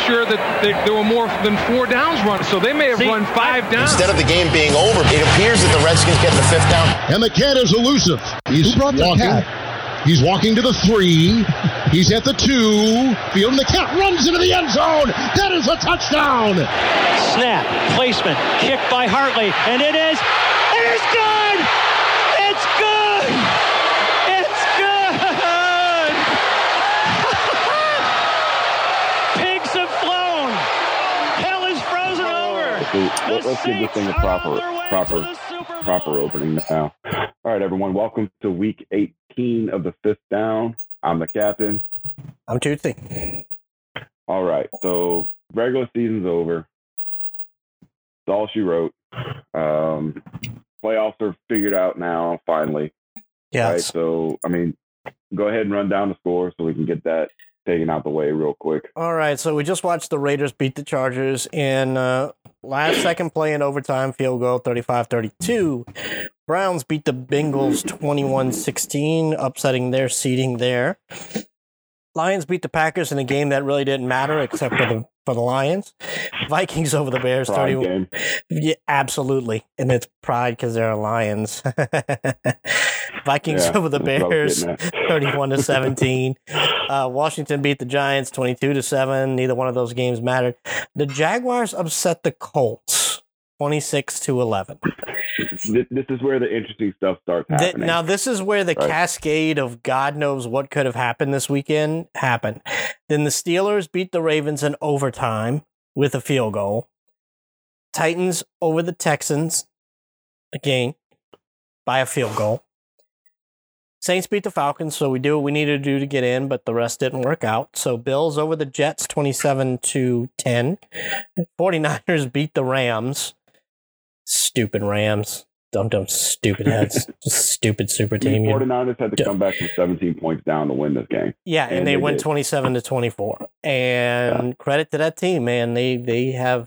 sure that there were more than 4 downs run. So they may have run 5 downs. Instead of the game being over, it appears that the Redskins get the 5th down. And the cat is elusive. He's walking. He's walking to the 3. He's at the 2. Field, and the cat runs into the end zone. That is a touchdown. Snap, placement, kick by Hartley, and it is good! It's good! It's good! Pigs have flown. Hell is frozen over. Let's give this thing a proper opening now. All right, everyone, welcome to week 18 of the 5th down. I'm the captain. I'm Tootsie. All right, so regular season's over. That's all she wrote. Playoffs are figured out now, finally. Yes. Right, so, I mean, go ahead and run down the score so we can get that taken out the way real quick. All right, so we just watched the Raiders beat the Chargers in last second play in overtime, field goal, 35-32. Browns beat the Bengals 21-16, upsetting their seeding there. Lions beat the Packers in a game that really didn't matter except for the Lions. Vikings over the Bears, Pride 31. game. Yeah, absolutely, and it's pride because they're Lions. Vikings over the Bears, 31-17. Washington beat the Giants 22-7. Neither one of those games mattered. The Jaguars upset the Colts 26-11. This is where the interesting stuff starts happening. Now, this is where the cascade of God knows what could have happened this weekend happened. Then the Steelers beat the Ravens in overtime with a field goal. Titans over the Texans, again, by a field goal. Saints beat the Falcons, so we do what we needed to do to get in, but the rest didn't work out. So Bills over the Jets, 27-10. 49ers beat the Rams. Stupid Rams. Dumb, stupid heads. Just stupid super team. The 49ers had to come back from 17 points down to win this game. Yeah, and they went 27-24. And credit to that team, man. They have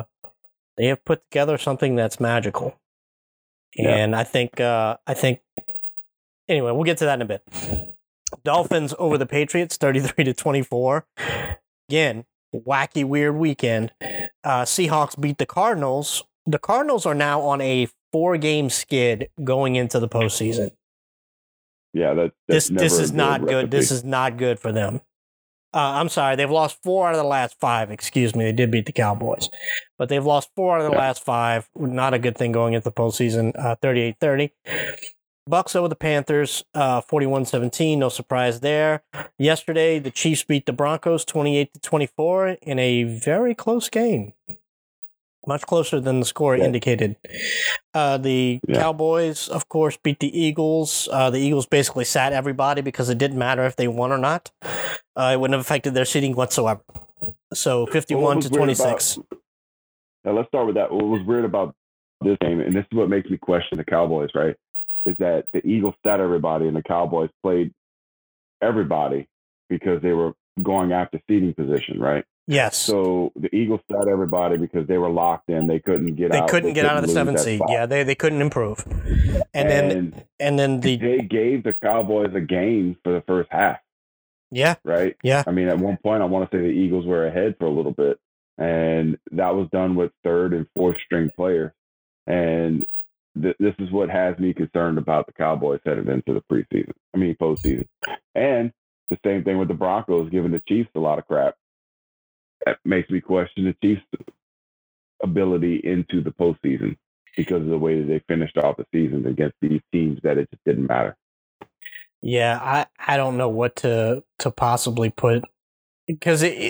put together something that's magical. And I think anyway, we'll get to that in a bit. Dolphins over the Patriots, 33-24. Again, wacky, weird weekend. Seahawks beat the Cardinals. The Cardinals are now on a 4-game skid going into the postseason. Yeah, this is not good. This is not good for them. I'm sorry, they've lost 4 out of the last 5. Excuse me, they did beat the Cowboys, but they've lost 4 out of the last 5. Not a good thing going into the postseason. 38-30. Bucks over the Panthers, 41-17. No surprise there. Yesterday, the Chiefs beat the Broncos 28-24 in a very close game. Much closer than the score indicated. The Cowboys, of course, beat the Eagles. The Eagles basically sat everybody because it didn't matter if they won or not. It wouldn't have affected their seeding whatsoever. So 51-26. Now let's start with that. What was weird about this game, and this is what makes me question the Cowboys, right, is that the Eagles sat everybody and the Cowboys played everybody because they were going after seeding position, right? Yes. So the Eagles sat everybody because they were locked in. They couldn't get out. They couldn't get out of the 7th seed. Yeah, they couldn't improve. And then they gave the Cowboys a game for the first half. Yeah. Right? Yeah. I mean, at one point, I want to say the Eagles were ahead for a little bit. And that was done with 3rd and 4th string players. And this is what has me concerned about the Cowboys headed into the postseason. And the same thing with the Broncos, giving the Chiefs a lot of crap. That makes me question the Chiefs' ability into the postseason because of the way that they finished off the season against these teams that it just didn't matter. Yeah, I don't know what to possibly put, because it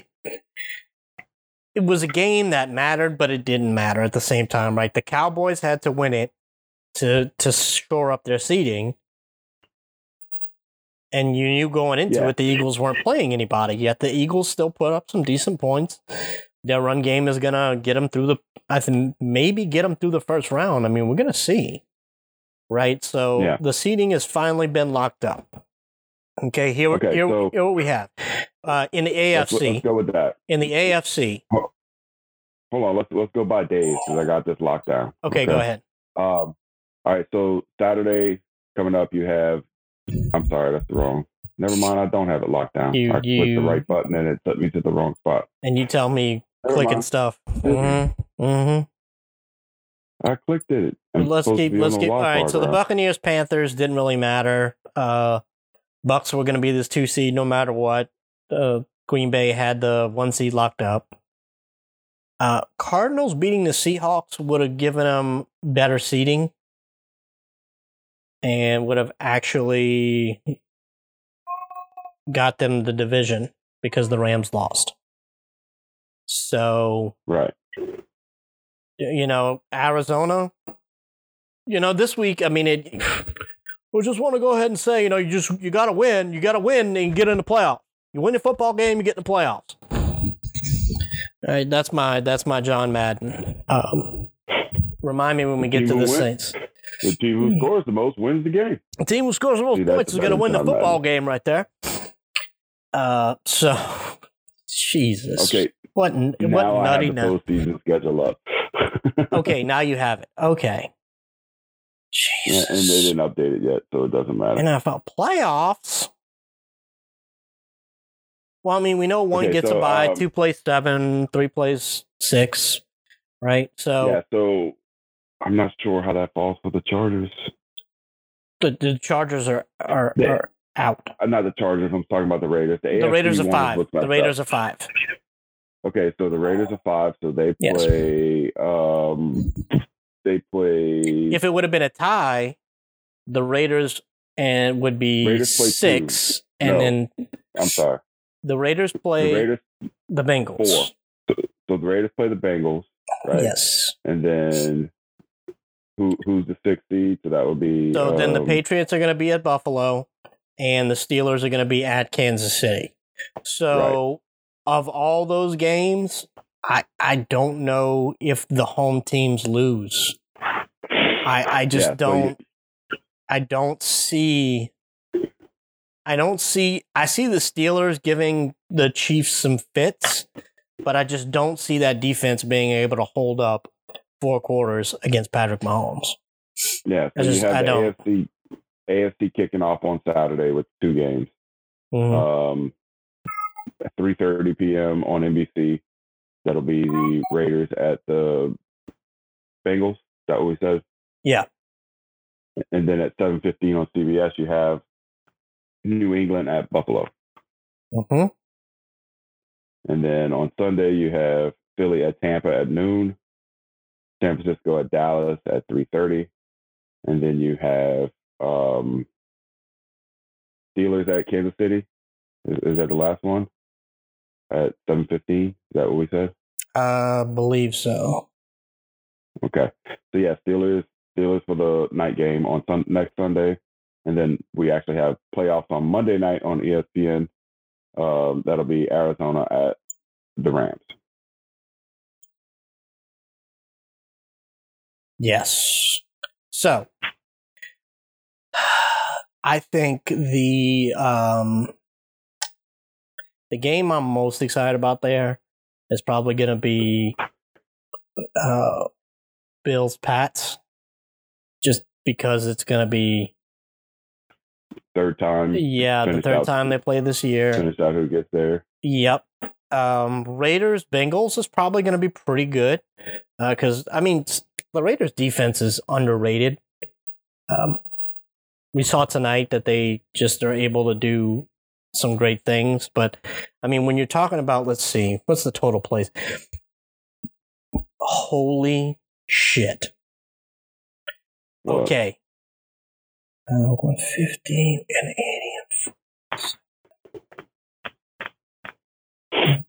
was a game that mattered, but it didn't matter at the same time, right? The Cowboys had to win it to shore up their seeding. And you knew going into it, the Eagles weren't playing anybody, yet the Eagles still put up some decent points. Their run game is going to get them through maybe get them through the first round. I mean, we're going to see, right? So the seeding has finally been locked up. Okay, here what we have. In the AFC. Let's go with that. In the AFC. Hold on, let's go by days because I got this locked down. Okay, go ahead. All right, so Saturday coming up, you have. I'm sorry, that's wrong. Never mind, I don't have it locked down. I clicked the right button and it took me to the wrong spot. And you tell me clicking stuff. Mm-hmm. I clicked it. Let's keep. All right. So the Buccaneers Panthers didn't really matter. Bucks were going to be this 2 seed no matter what. Green Bay had the 1 seed locked up. Cardinals beating the Seahawks would have given them better seeding and would have actually got them the division because the Rams lost. So, right. Arizona, this week, I mean, we just want to go ahead and say, you got to win. You got to win and get in the playoffs. You win the football game, you get in the playoffs. All right, that's my John Madden. Remind me when we get to the Saints. The team who scores the most wins the game. The team who scores the most points is going to win the football game right there. So, Jesus. Okay. What nutty I have the postseason schedule up. Okay, now you have it. Okay. Jesus. Yeah, and they didn't update it yet, so it doesn't matter. NFL playoffs? Well, I mean, we know one gets a bye, 2 plays 7, 3 plays 6, right? So yeah, so I'm not sure how that falls for the Chargers. The Chargers are out. Not the Chargers. I'm talking about the Raiders. The Raiders are 5. The Raiders are 5. Okay, so the Raiders are 5. So they play. Yes. They play. If it would have been a tie, the Raiders would be 6, then I'm sorry. The Raiders play the Bengals. 4. So the Raiders play the Bengals, right? Yes. And then who's the 6th seed? So that would be. So then the Patriots are going to be at Buffalo, and the Steelers are going to be at Kansas City. So of all those games, I don't know if the home teams lose. I just don't. I don't see. I see the Steelers giving the Chiefs some fits, but I just don't see that defense being able to hold up 4 quarters against Patrick Mahomes. Yeah, so you have the AFC kicking off on Saturday with 2 games. Mm-hmm. At 3:30 p.m. on NBC. That'll be the Raiders at the Bengals. Is that what we said? Yeah. And then at 7:15 on CBS, you have New England at Buffalo. Mm-hmm. And then on Sunday, you have Philly at Tampa at noon, San Francisco at Dallas at 3:30, and then you have Steelers at Kansas City. Is that the last one? At 7:15? Is that what we said? I believe so. Okay. So yeah, Steelers for the night game on next Sunday. And then we actually have playoffs on Monday night on ESPN. That'll be Arizona at the Rams. Yes. So I think the game I'm most excited about there is probably going to be Bills Pats, just because it's going to be third time. Yeah, the third time they play this year. Finish out who gets there. Yep. Raiders Bengals is probably going to be pretty good because the Raiders defense is underrated. We saw tonight that they just are able to do some great things, but when you're talking about, let's see, what's the total plays? Holy shit. What? Okay. 115 and 80 and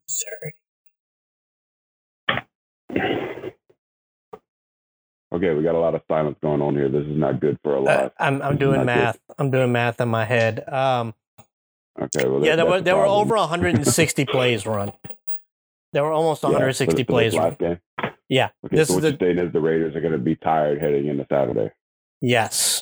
30. Okay, we got a lot of silence going on here. This is not good for a live. I'm doing math. Good. I'm doing math in my head. Okay. Well, there were over 160 plays run. There were almost 160 plays run. Last game. Yeah. Okay, this so what you're saying is the Raiders are going to be tired heading into Saturday. Yes.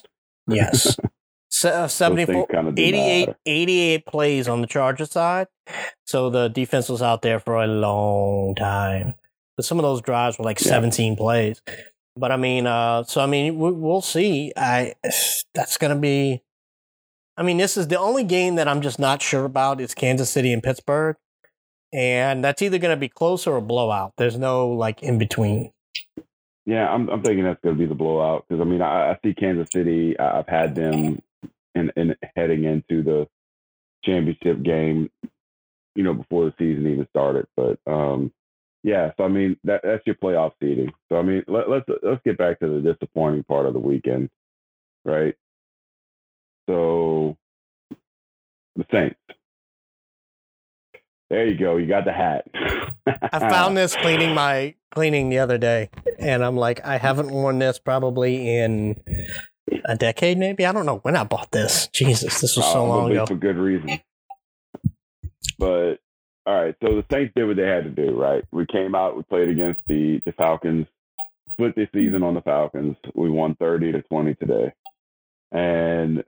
74, 88 plays on the Chargers side. So the defense was out there for a long time. But some of those drives were like 17 plays. But we'll see. That's going to be I mean, this is the only game that I'm just not sure about is Kansas City and Pittsburgh. And that's either going to be close or a blowout. There's no, like, in between. Yeah, I'm thinking that's going to be the blowout because, I mean, I see Kansas City. I've had them in heading into the championship game, you know, before the season even started. But, yeah, so, I mean, that's your playoff seeding. So, I mean, let's get back to the disappointing part of the weekend, right? So, the Saints. There you go. You got the hat. I found this cleaning the other day, and I'm like, I haven't worn this probably in a decade, maybe. I don't know when I bought this. Jesus, this was so long ago. For good reason. But all right, so the Saints did what they had to do, right? We came out, we played against the Falcons, split the season on the Falcons. We won 30-20 today, and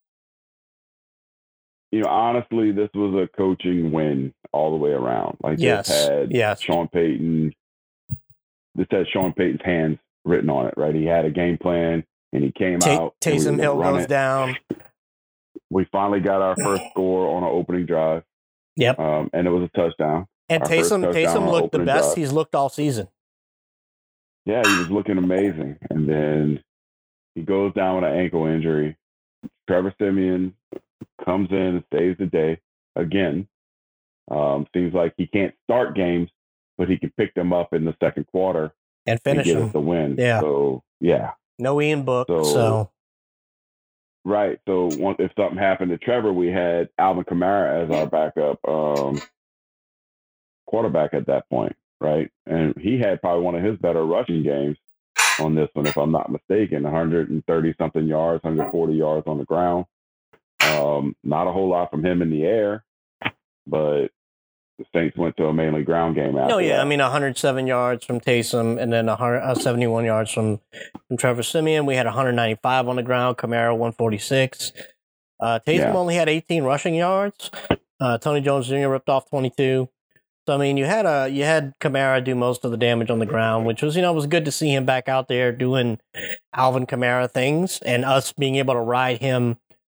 you know, honestly, this was a coaching win all the way around. Like, this had Sean Payton. This had Sean Payton's hands written on it, right? He had a game plan, and he came out. Taysom Hill goes down. We finally got our first score on our opening drive. Yep. And it was a touchdown. And Taysom looked the best he's looked all season. Yeah, he was looking amazing. And then he goes down with an ankle injury. Trevor Siemian comes in and saves the day again. Seems like he can't start games, but he can pick them up in the second quarter and finish and get them. us the win. Yeah. So, yeah. No Ian Book, so. Right. So if something happened to Trevor, we had Alvin Kamara as our backup quarterback at that point, right? And he had probably one of his better rushing games on this one, if I'm not mistaken. 130-something yards, 140 yards on the ground. Not a whole lot from him in the air, but the Saints went to a mainly ground game after that. I mean, 107 yards from Taysom and then 71 yards from Trevor Siemian. We had 195 on the ground, Kamara 146. Taysom only had 18 rushing yards. Tony Jones Jr. ripped off 22. So, I mean, you had Kamara do most of the damage on the ground, which was, was good to see him back out there doing Alvin Kamara things and us being able to ride him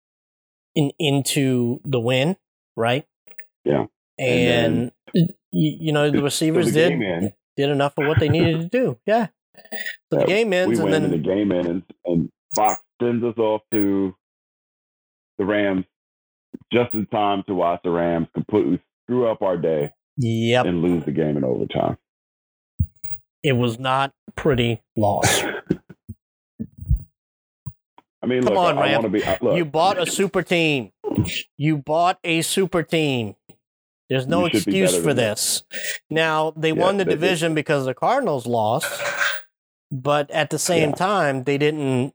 into the win, right? Yeah. And the receivers did enough of what they needed to do. Yeah. So the game ends, and the game ends, and Fox sends us off to the Rams just in time to watch the Rams completely screw up our day. Yep. And lose the game in overtime. It was not pretty loss. I mean, come on, Ram. You bought a super team. There's no excuse for this. Now, they won the division because the Cardinals lost, but at the same time, they didn't,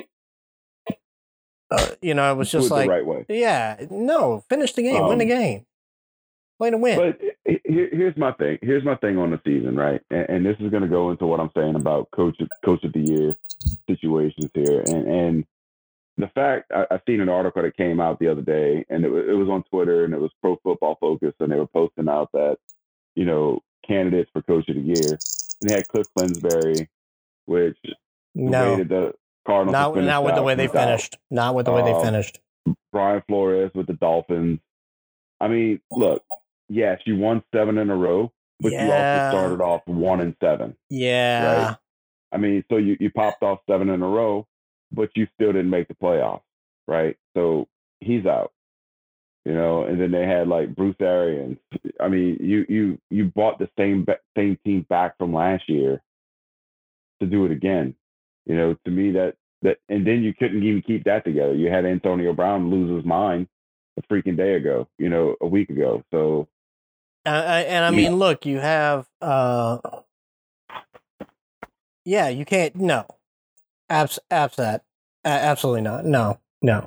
it was just like, the right way. Yeah, no, finish the game, win the game. Play to win. But here's my thing. Here's my thing on the season, right? And this is going to go into what I'm saying about coach of the year situations here. And the fact, I seen an article that came out the other day, and it was on Twitter, and it was Pro Football Focus, and they were posting out that, candidates for coach of the year. And they had Cliff Kingsbury, which rated the Cardinals. Not with the way they finished. Not with the way they finished. Brian Flores with the Dolphins. I mean, look, yes, you won 7 in a row, but you also started off 1-7. Yeah. Right? I mean, so you popped off 7 in a row, but you still didn't make the playoffs, right? So he's out, and then they had like Bruce Arians. I mean, you bought the same team back from last year to do it again. To me that and then you couldn't even keep that together. You had Antonio Brown lose his mind a freaking day ago, a week ago. So, mean, look, you have, you can't, no, absolutely not. No.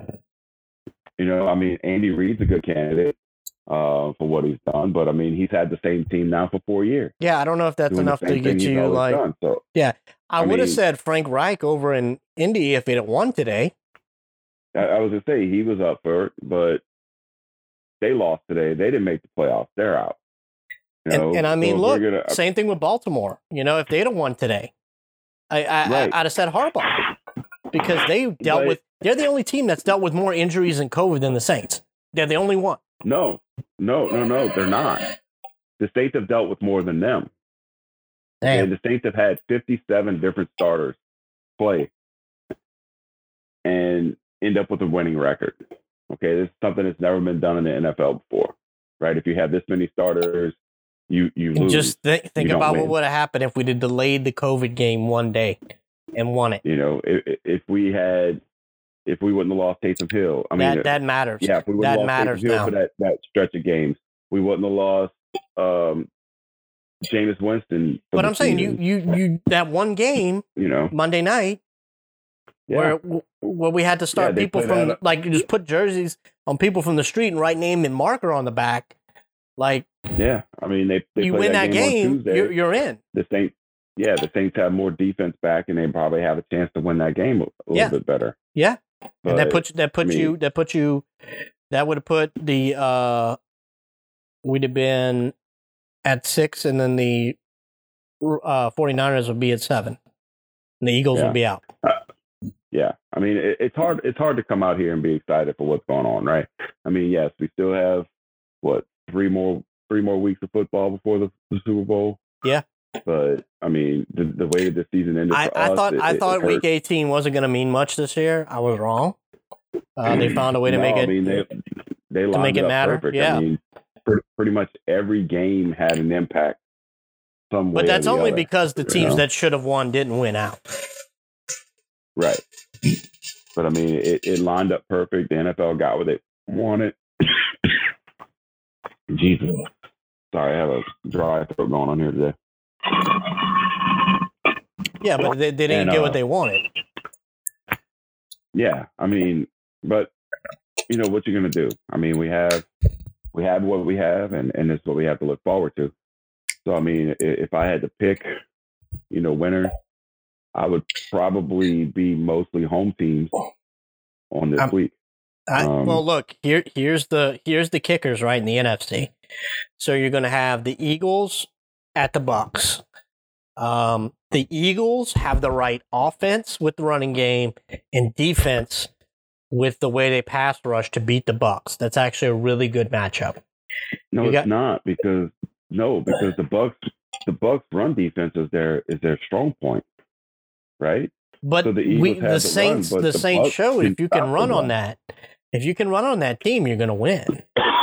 I mean, Andy Reid's a good candidate for what he's done, but I mean, he's had the same team now for 4 years. Yeah, I don't know if that's enough to get you like. Done, so, I would have said Frank Reich over in Indy if it had won today. I was gonna say he was up for it, but they lost today. They didn't make the playoffs. They're out. And I mean, look, same thing with Baltimore. If they'd have won today, I'd have said Harbaugh because they dealt with They're the only team that's dealt with more injuries and COVID than the Saints. They're the only one. No, they're not. The Saints have dealt with more than them. Damn. And the Saints have had 57 different starters play and end up with a winning record. Okay, this is something that's never been done in the NFL before, right? If you have this many starters, you lose. Just think about what would have happened if we did delayed the COVID game one day and won it. You know, if we wouldn't have lost Taysom Hill, I mean that matters. Yeah, if we wouldn't have lost Taysom Hill for that stretch of games, we wouldn't have lost Jameis Winston. But I'm saying you that one game, you know, Monday night, where we had to start people from you just put jerseys on people from the street and write name and marker on the back, I mean they you win that game, you're in. The Saints have more defense back, and they probably have a chance to win that game a little bit better. Yeah, but, and that would have put the we'd have been at 6, and then the 49ers would be at 7, and the Eagles would be out. Yeah, I mean it's hard to come out here and be excited for what's going on, right? I mean, yes, we still have 3 more weeks of football before the Super Bowl. Yeah. But I mean, the way that the season ended, I thought Week 18 wasn't going to mean much this year. I was wrong. They found a way to make it. I mean, they lined make it matter. Perfect. Yeah. I mean, pretty much every game had an impact. But that's only because the teams that should have won didn't win out. Right. But I mean, it lined up perfect. The NFL got what they wanted. Jesus. Sorry, I have a dry throat going on here today. Yeah, but they didn't get what they wanted. Yeah, I mean, but you know what you're gonna do. I mean, we have what we have, and it's what we have to look forward to. So I mean, if I had to pick, winners, I would probably be mostly home teams on this week. Well, look, here's the kickers right in the NFC. So you're going to have the Eagles at the Bucs. The Eagles have the right offense with the running game and defense with the way they pass rush to beat the Bucs. That's actually a really good matchup. No, it's not because the Bucs run defense is their strong point, right? But so the Saints showed if you can run on that. If you can run on that team, you're going to win.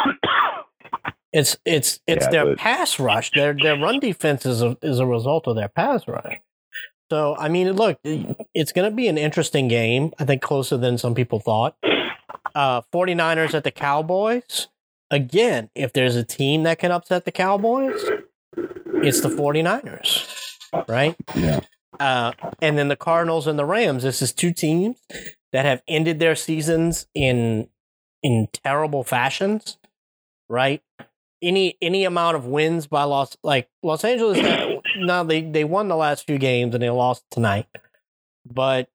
It's their pass rush. Their run defense is a result of their pass rush. So, I mean, look, it's going to be an interesting game. I think closer than some people thought. 49ers at the Cowboys. Again, if there's a team that can upset the Cowboys, it's the 49ers, right? Yeah. And then the Cardinals and the Rams. This is 2 teams that have ended their seasons in terrible fashions, right? Any amount of wins by Los Angeles. Now they won the last few games and they lost tonight, but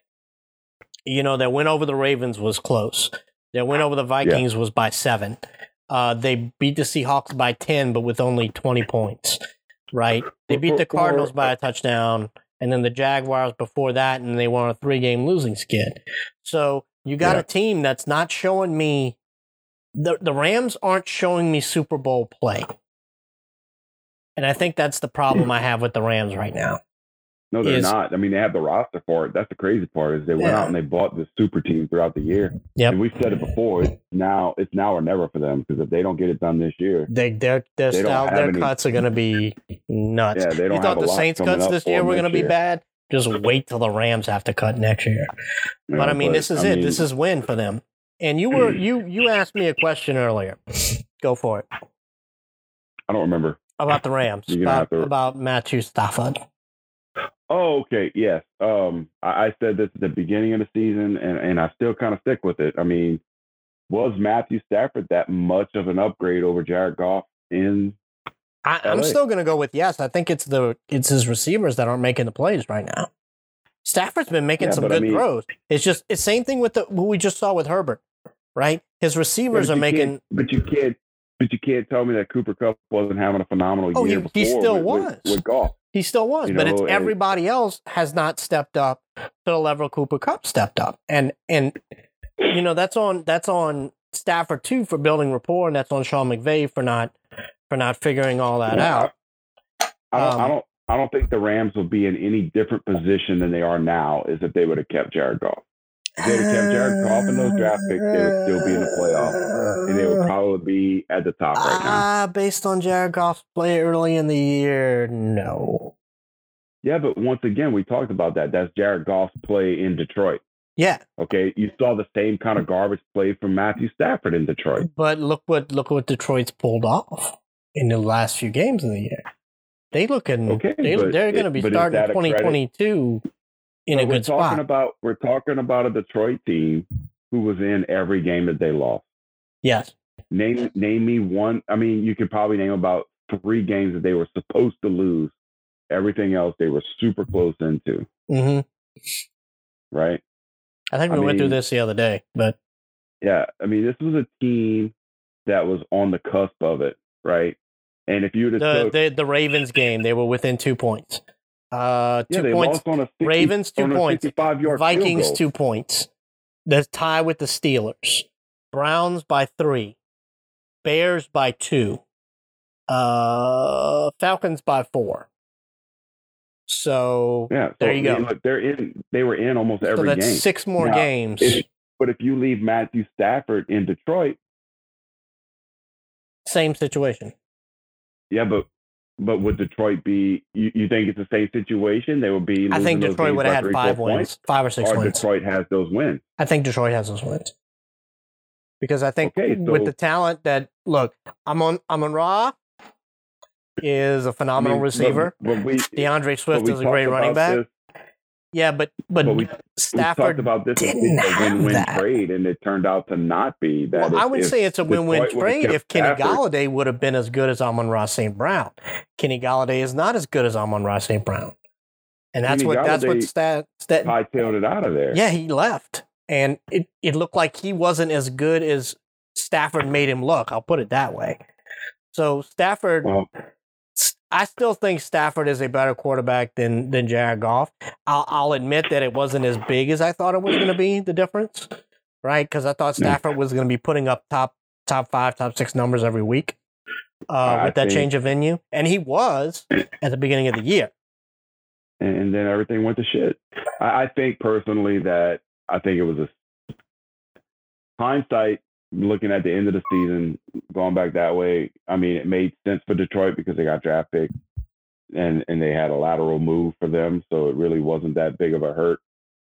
their win over the Ravens was close. Their win over the Vikings was by 7. They beat the Seahawks by 10, but with only 20 points, right? They beat the Cardinals by a touchdown. And then the Jaguars before that, and they won a 3-game losing skid. So you got a team that's not showing me the Rams aren't showing me Super Bowl play. And I think that's the problem I have with the Rams right now. No, they're not. I mean, they have the roster for it. That's the crazy part is they went out and they bought this super team throughout the year. Yep. And we've said it before. It's now or never for them because if they don't get it done this year, their cuts are going to be nuts. Yeah, they don't. You thought the Saints cuts this year were going to be bad? Just wait till the Rams have to cut next year. Yeah, but I mean, this is it. This is win for them. And you asked me a question earlier. Go for it. I don't remember about the Rams. About Matthew Stafford. Oh, okay. Yes. I said this at the beginning of the season, and I still kind of stick with it. I mean, was Matthew Stafford that much of an upgrade over Jared Goff in I'm still going to go with yes. I think it's his receivers that aren't making the plays right now. Stafford's been making some good throws. It's just it's same thing with what we just saw with Herbert, right? His receivers are making. But you can't tell me that Cooper Kupp wasn't having a phenomenal year before. He still was with Goff. He still was, but it's everybody else has not stepped up to the level Cooper Kupp stepped up, and that's on Stafford too for building rapport, and that's on Sean McVay for not figuring all that out. I don't think the Rams will be in any different position than they are now is if they would have kept Jared Goff. If they would have kept Jared Goff in those draft picks, they would still be in the playoffs, and they would probably be at the top right now. Based on Jared Goff's play early in the year, no. Yeah, but once again, we talked about that. That's Jared Goff's play in Detroit. Yeah. Okay, you saw the same kind of garbage play from Matthew Stafford in Detroit. But look what Detroit's pulled off in the last few games of the year. They're going to be starting 2022 in a good spot. We're talking about a Detroit team who was in every game that they lost. Yes. Name me one. I mean, you could probably name about 3 games that they were supposed to lose. Everything else they were super close into. Mm-hmm. Right? I think we went through this the other day, but yeah, I mean, this was a team that was on the cusp of it, right? And if you would have the Ravens game, they were within 2 points. 2 they points. Lost on a 60, Ravens 2 points. Vikings 2 points. points. The tie with the Steelers. Browns by 3. Bears by 2. Falcons by 4. So there you go. Look, they were in almost every game. So that's 6 more games. But if you leave Matthew Stafford in Detroit, same situation. Yeah, but would Detroit be? You think it's the same situation? They would be. I think Detroit would have had 5 wins, 5 or 6 wins. Detroit has those wins. I think Detroit has those wins because I think with the talent that Amon-Ra is a phenomenal receiver. DeAndre Swift is a great running back. Yeah, but Stafford talked about this didn't as a win-win have trade, and it turned out to not be that. Well, I would say it's a win-win trade if Kenny Stafford. Golladay would have been as good as Amon-Ra St. Brown. Kenny Golladay is not as good as Amon-Ra St. Brown, and that's what hightailed it out of there. Yeah, he left, and it looked like he wasn't as good as Stafford made him look. I'll put it that way. So Stafford. Well, I still think Stafford is a better quarterback than Jared Goff. I'll admit that it wasn't as big as I thought it was going to be, the difference, right? Because I thought Stafford was going to be putting up top 5, top 6 numbers every week with that change of venue. And he was at the beginning of the year. And then everything went to shit. I think personally that I think it was a hindsight. Looking at the end of the season, going back that way, I mean, it made sense for Detroit because they got draft picks and they had a lateral move for them. So it really wasn't that big of a hurt.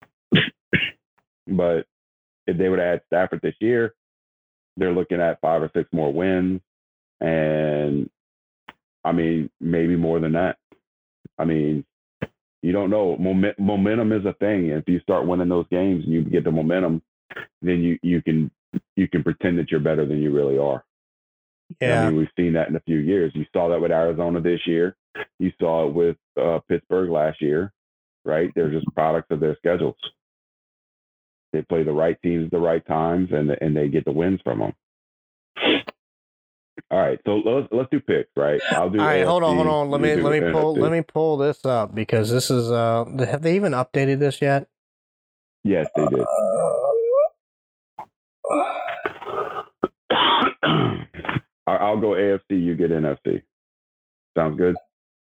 But if they would have had Stafford this year, they're looking at 5 or 6 more wins. And I mean, maybe more than that. I mean, you don't know. Momentum is a thing. If you start winning those games and you get the momentum, then you can pretend that you're better than you really are. Yeah. I mean, we've seen that in a few years. You saw that with Arizona this year. You saw it with Pittsburgh last year, right? They're just products of their schedules. They play the right teams at the right times, and they get the wins from them. All right, so let's do picks, right? I'll do. All right, AFC, hold on. Let me pull this up because this is. Have they even updated this yet? Yes, they did. I'll go AFC, you get NFC. Sounds good?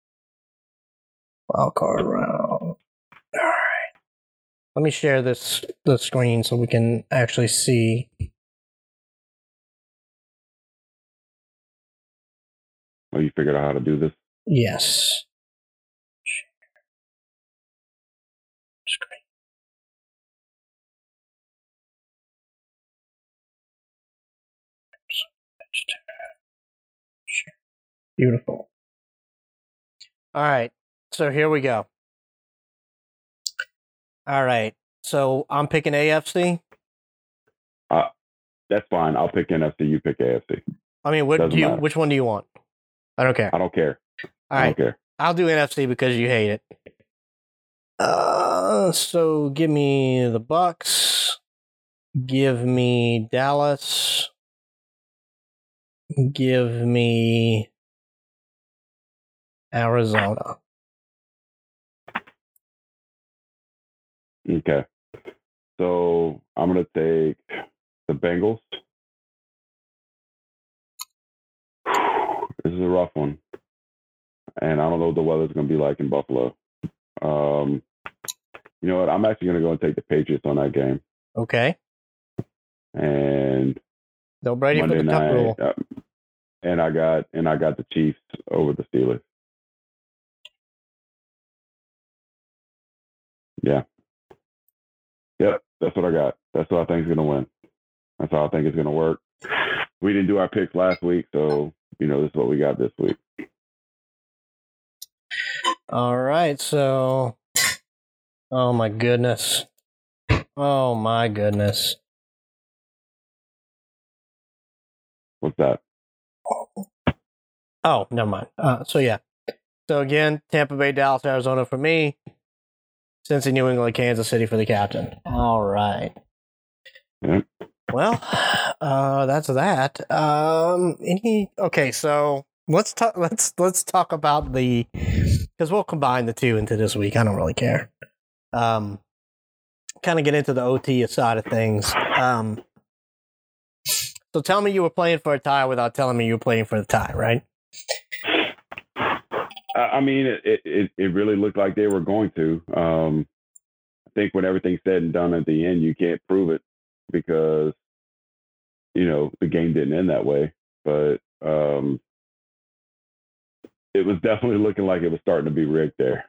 Wild card round. All right. Let me share the screen so we can actually see. Oh, you figured out how to do this? Yes. Screen. Beautiful. All right, so here we go. All right, so I'm picking AFC. That's fine. I'll pick NFC. You pick AFC. I mean, which one do you want? I don't care. I don't care. All right, I don't care. I'll do NFC because you hate it. So give me the Bucks. Give me Dallas. Give me Arizona. Okay. So I'm going to take the Bengals. This is a rough one. And I don't know what the weather's going to be like in Buffalo. You know what? I'm actually going to go and take the Patriots on that game. Okay. And no Brady Monday for the cup rule. And I got the Chiefs over the Steelers. Yeah. Yep, that's what I got. That's what I think is going to win. That's how I think it's going to work. We didn't do our picks last week, so, this is what we got this week. All right, so, oh my goodness. What's that? Oh, never mind. So again, Tampa Bay, Dallas, Arizona for me. Cincy, New England, Kansas City for the captain. All right. Mm-hmm. Well, that's that. Okay, so let's talk about because we'll combine the two into this week. I don't really care. Kind of get into the OT side of things. So tell me you were playing for a tie without telling me you were playing for the tie, right? I mean, it really looked like they were going to. I think when everything's said and done at the end, you can't prove it because, the game didn't end that way. But it was definitely looking like it was starting to be rigged there.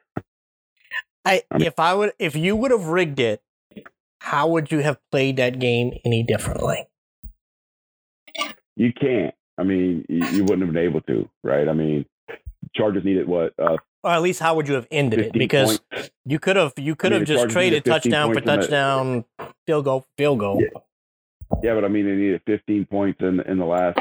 If you would have rigged it, how would you have played that game any differently? You can't. I mean, you wouldn't have been able to, right? I mean, Chargers needed what? Or at least how would you have ended it? Because points. you could have just traded touchdown for touchdown, field goal. Yeah, but I mean, they needed 15 points in the last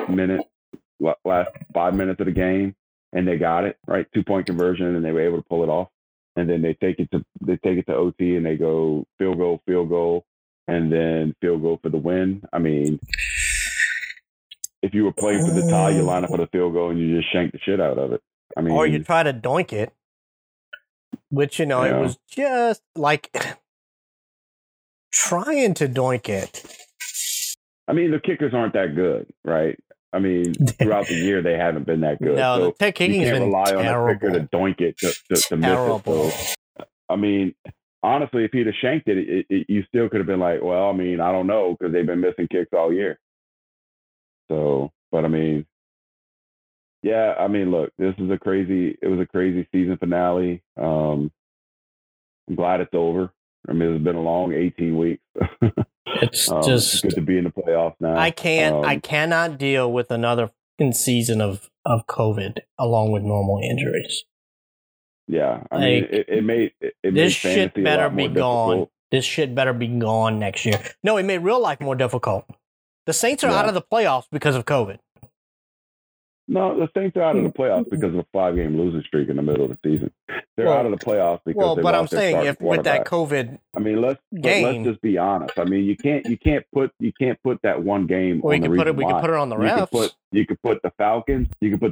5 minutes of the game, and they got it right, 2-point conversion, and they were able to pull it off. And then they take it to OT, and they go field goal, and then field goal for the win. I mean, if you were playing for the tie, you line up for the field goal and you just shank the shit out of it. I mean, or you try to doink it, which it was just like trying to doink it. I mean, the kickers aren't that good, right? I mean, throughout the year they haven't been that good. No, so the kicking's you can't been rely terrible. on a kicker to doink it to miss it. So, I mean, honestly, if he'd have shanked it, you still could have been like, well, I mean, I don't know because they've been missing kicks all year. So, but I mean, yeah, I mean, look, it was a crazy season finale. I'm glad it's over. I mean, it's been a long 18 weeks. It's just good to be in the playoffs now. I cannot deal with another season of COVID along with normal injuries. Yeah, I mean, it made this shit better be gone. Difficult. This shit better be gone next year. No, it made real life more difficult. The Saints are out of the playoffs because of COVID. No, the Saints are out of the playoffs because of a 5-game losing streak in the middle of the season. They're out of the playoffs because they lost their starting quarterback. With that COVID, I mean, let's just be honest. I mean, you can't put that one game. Well, on the reason we can put it on the refs. You could put the Falcons. You could put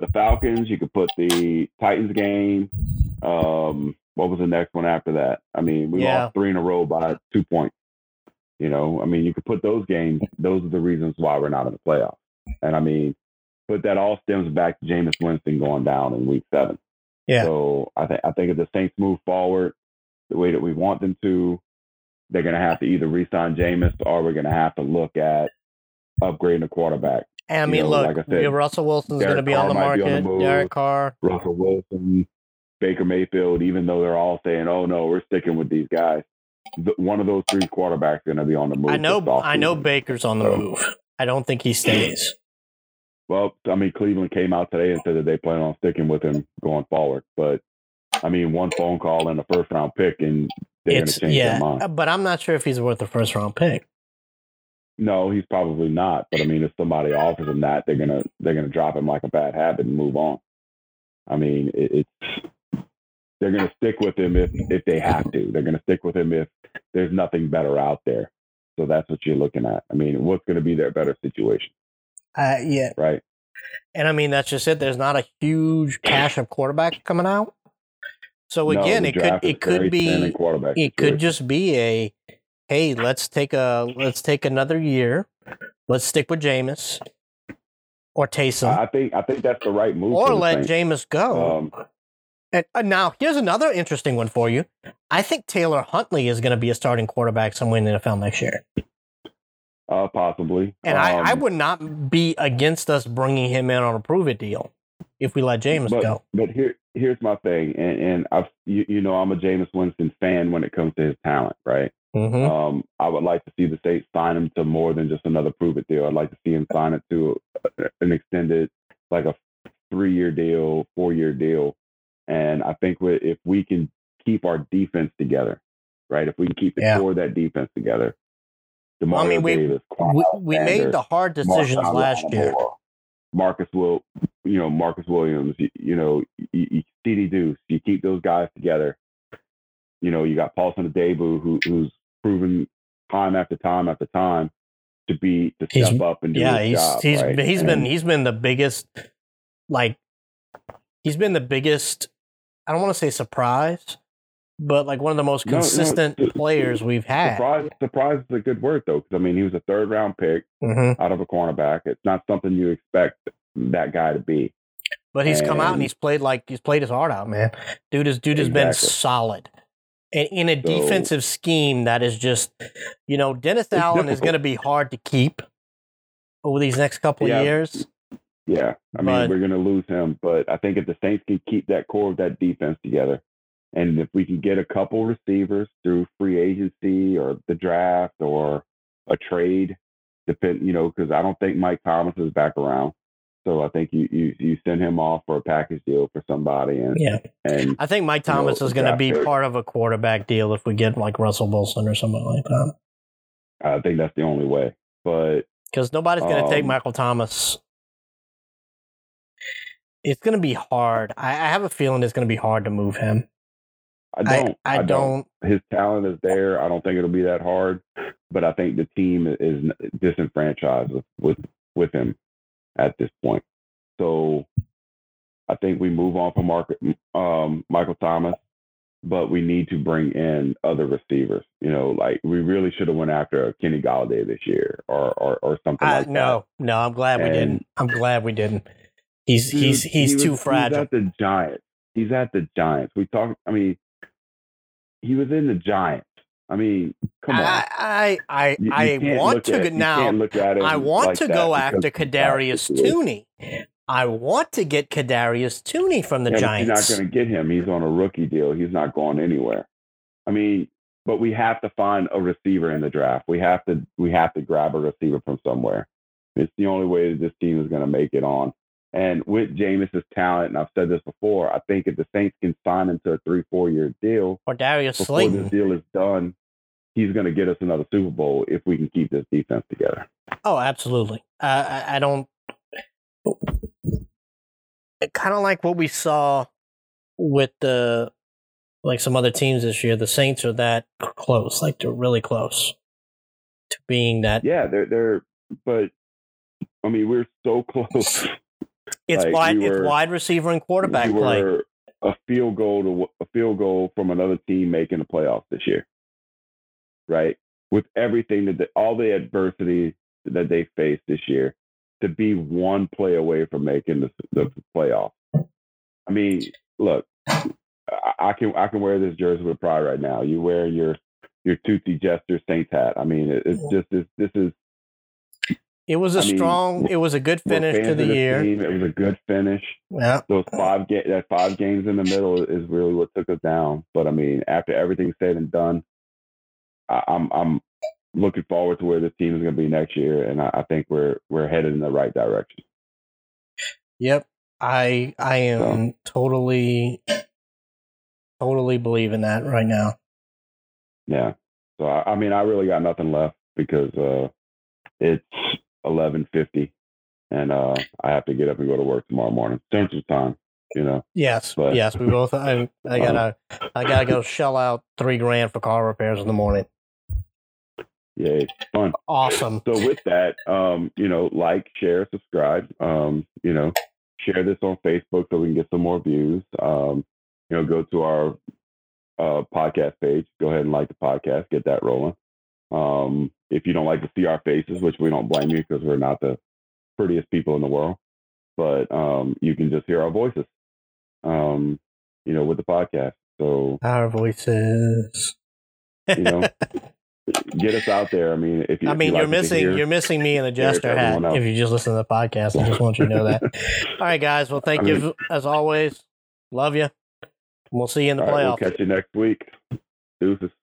the Titans game. What was the next one after that? I mean, we lost 3 in a row by 2 points. I mean, you could put those games. Those are the reasons why we're not in the playoffs. And I mean, but that all stems back to Jameis Winston going down in week 7. Yeah. So I think if the Saints move forward the way that we want them to, they're going to have to either re-sign Jameis or we're going to have to look at upgrading the quarterback. And I mean, look, like I said, Russell Wilson's going to be on the market. Derek Carr, Russell Wilson, Baker Mayfield. Even though they're all saying, "Oh no, we're sticking with these guys," one of those 3 quarterbacks are going to be on the move. I know Baker's on the move. I don't think he stays. Well, I mean, Cleveland came out today and said that they plan on sticking with him going forward. But, I mean, one phone call and a first-round pick, and they're going to change their mind. But I'm not sure if he's worth a first-round pick. No, he's probably not. But, I mean, if somebody offers him that, they're gonna drop him like a bad habit and move on. I mean, they're going to stick with him if they have to. They're going to stick with him if there's nothing better out there. So that's what you're looking at. I mean, what's going to be their better situation? Yeah. Right. And I mean, that's just it. There's not a huge cache of quarterbacks coming out. So again, it could just be a, hey, let's take another year. Let's stick with Jameis or Taysom. I think that's the right move. Or let Jameis go. And now here's another interesting one for you. I think Taylor Huntley is going to be a starting quarterback somewhere in the NFL next year. Possibly. And I would not be against us bringing him in on a prove-it deal if we let Jameis go. But here's my thing, and I'm a Jameis Winston fan when it comes to his talent, right? Mm-hmm. I would like to see the Saints sign him to more than just another prove-it deal. I'd like to see him sign it to an extended, like a 3-year deal, 4-year deal. And I think if we can keep our defense together, right? If we can keep the core of that defense together, Davis, we made the hard decisions last year. Marcus Williams, CD Deuce, you keep those guys together. You got Paulson Adebo, who's proven time after time after time to step up and do his job. He's been the biggest, I don't want to say surprise, but like one of the most consistent players we've had. Surprise is a good word, though, because he was a 3rd-round pick out of a cornerback. It's not something you expect that guy to be. But he's come out and he's played his heart out, man. Dude has been solid. And in a defensive scheme that is just, Dennis Allen is going to be hard to keep over these next couple of years. Yeah, we're going to lose him, but I think if the Saints can keep that core of that defense together, and if we can get a couple receivers through free agency or the draft or a trade, because I don't think Mike Thomas is back around. So I think you send him off for a package deal for somebody. And I think Mike Thomas is going to be part of a quarterback deal if we get like Russell Wilson or something like that. I think that's the only way, but because nobody's going to take Michael Thomas. It's going to be hard. I have a feeling it's going to be hard to move him. I don't. His talent is there. I don't think it'll be that hard, but I think the team is disenfranchised with him at this point. So I think we move on from Michael Thomas, but we need to bring in other receivers. We really should have went after Kenny Golladay this year or something like that. No, I'm glad we didn't. He's too fragile. He's at the Giants. He was in the Giants. Come on. I want to go after Kadarius Toney. I want to get Kadarius Toney from the Giants. He's not going to get him. He's on a rookie deal. He's not going anywhere. But we have to find a receiver in the draft. We have to grab a receiver from somewhere. It's the only way that this team is going to make it on. And with Jameis's talent, and I've said this before, I think if the Saints can sign him to a 3-4 year deal, or Darius before Slayton, this deal is done, he's going to get us another Super Bowl if we can keep this defense together. Oh, absolutely. I don't. Kind of like what we saw with some other teams this year. The Saints are that close, they're really close to being that. Yeah, they're. But we're so close. It's wide receiver and quarterback play. We're a field goal from another team making the playoffs this year, right? With everything all the adversity that they faced this year, to be one play away from making the playoffs. Look, I can wear this jersey with pride right now. You wear your Tootsie Jester Saints hat. It's just this is. It was it was a good finish to the year. It was a good finish. Yeah. Those 5 games in the middle is really what took us down. But after everything's said and done, I'm looking forward to where this team is going to be next year, and I think we're headed in the right direction. Yep, I am totally believe in that right now. Yeah. So I really got nothing left because it's 11:50, and I have to get up and go to work tomorrow morning. Central time, Yes, but, yes, we both. I gotta go shell out $3,000 for car repairs in the morning. Yeah, it's fun. Awesome. So with that, like, share, subscribe. Share this on Facebook so we can get some more views. Go to our podcast page. Go ahead and like the podcast. Get that rolling. If you don't like to see our faces, which we don't blame you because we're not the prettiest people in the world, but you can just hear our voices, with the podcast. So our voices, get us out there. I mean, you're missing me in the jester hat if you just listen to the podcast. I just want you to know that. All right, guys. Well, thank you as always. Love you. We'll see you in the playoffs. We'll catch you next week. Deuces.